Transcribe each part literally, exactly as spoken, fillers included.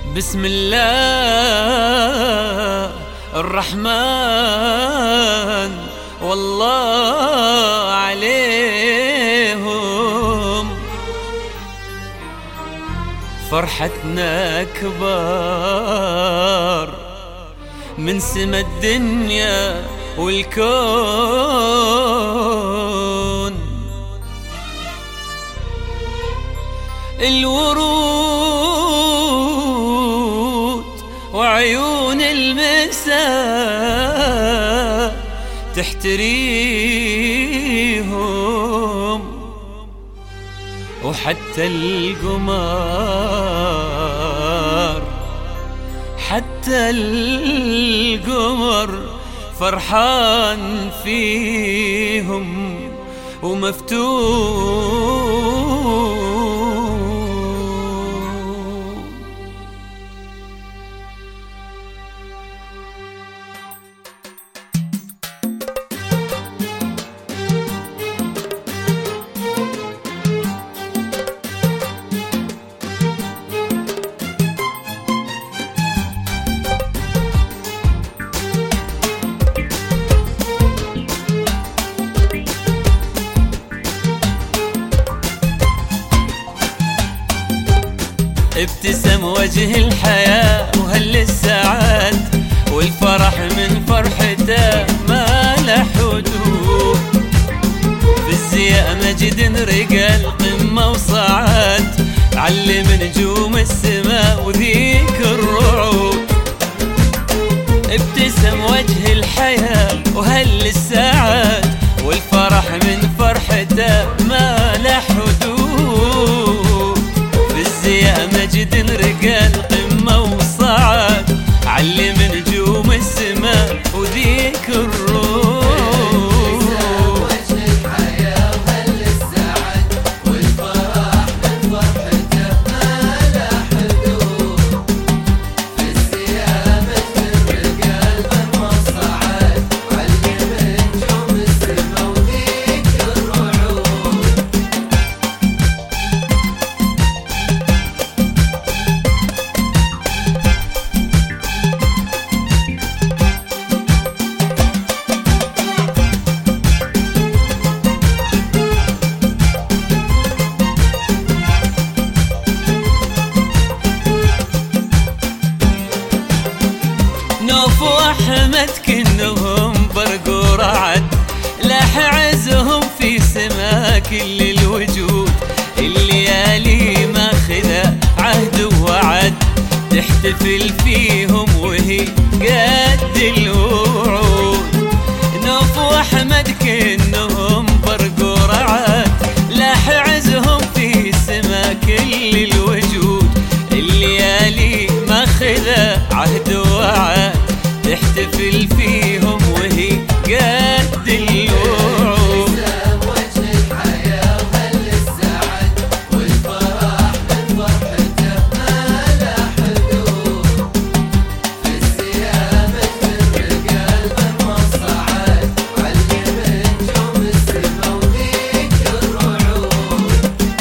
بسم الله الرحمن والله عليهم، فرحتنا كبار من سما الدنيا والكون. الورود وعيون المساء تحتريهم، وحتى القمر حتى القمر فرحان فيهم ومفتون. ابتسم وجه الحياة وهل السعاد، والفرح من فرحته ما له حدود. في الزياء مجد رقى القمة وصعد، علم نجوم السماء وذيك الرعود. ابتسم وجه الحياة وهل السعاد، والفرح من فرحته ما له حدود. يا مجد رقى القمة وصعد، علم نجوم السماء وذيك الروح. وجه الحياة وهل السعد، والفرح من فرحته ما له حدود. في السياء مجد رقى القمة وصعد، علم نجوم السماء وذيك الرعود. نوف وأحمد كنهم برق ورعد، لاح عزهم في سما كل الوجود. الليالي ماخذة عهد ووعد، تحتفل فيهم وهي قد الوعود. نوف وأحمد كنهم برق ورعد، لاح عزهم في سما كل الوجود. الليالي ماخذة عهد ووعد، تحتفل فيهم وهي قد الوعود. وجه الحياة وهل السعد، والفرح من فرحته ما له حدود. في السياء مجد رقى القمة وصعد، علم نجوم السماء وذيك الرعود.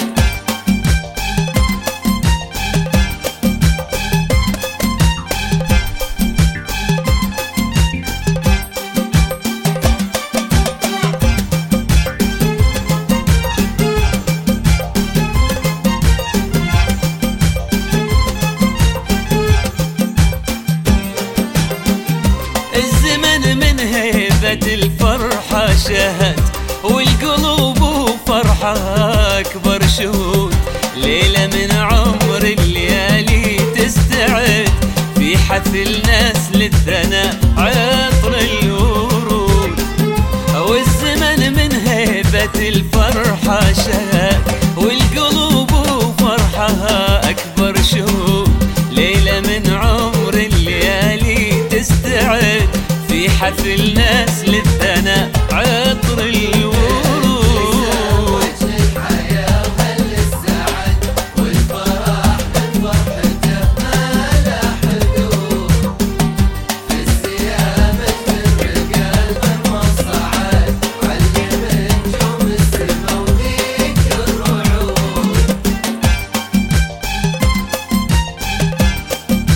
الزمن من هيبة الفرحة شهد، والقلوب وفرحة أكبر شهود. ليلة من عمر الليالي تستعد، في حفل ناس للثناء عطر الورود. والزمن من هيبة الفرحة شهد، والقلوب وفرحة أكبر شهود. ليلة من عمر الليالي تستعد، في حفل ناس للثناء عطر الورود. وجه الحياة وهل السعد، والفرح من فرحته ما له حدود. في السياء مجد رقى القمة وصعد، علم نجوم السماء وذيك الرعود.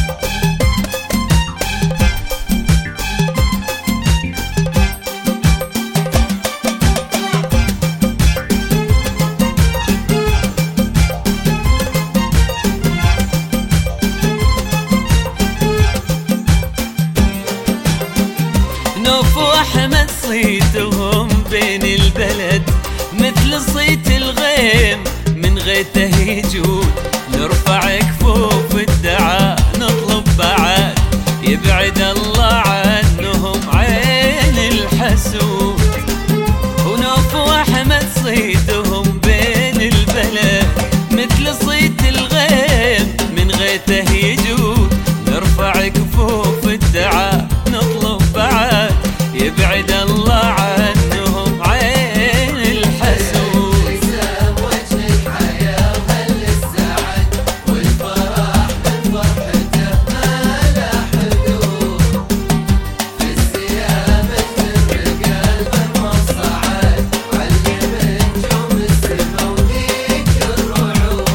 غيته يجود، نرفع كفوف الدعاء نطلب بعد يبعد الله عنهم عين الحسود. ونوف واحمد صيتهم بين البلد مثل صيت الغيم من غيته يجود، نرفع كفوف الدعاء نطلب بعد يبعد الله عنهم عين الحسود. ابتسام وجه الحياة وهل السعد والفرح من فرحته ما لا حدود، في السيامة الرجال مهما صعد علم نجوم السما وذيك الرعود.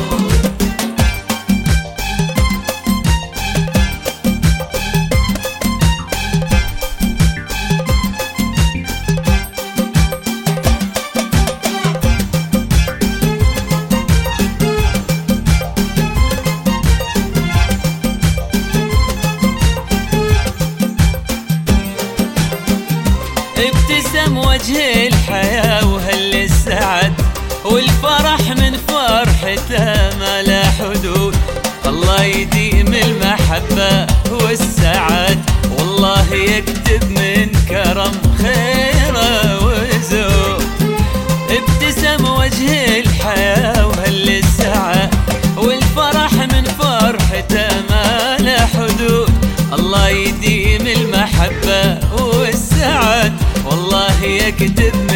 ابتسم وجه الحياة وهل السعد والفرح من فرحته ما لا حدود، الله يديم المحبة والسعد والله يكتب من كرم خيره وزود. ابتسم وجه الحياة وهل السعد والفرح من فرحته ما لا حدود، الله يديم المحبة والسعد والله يكتب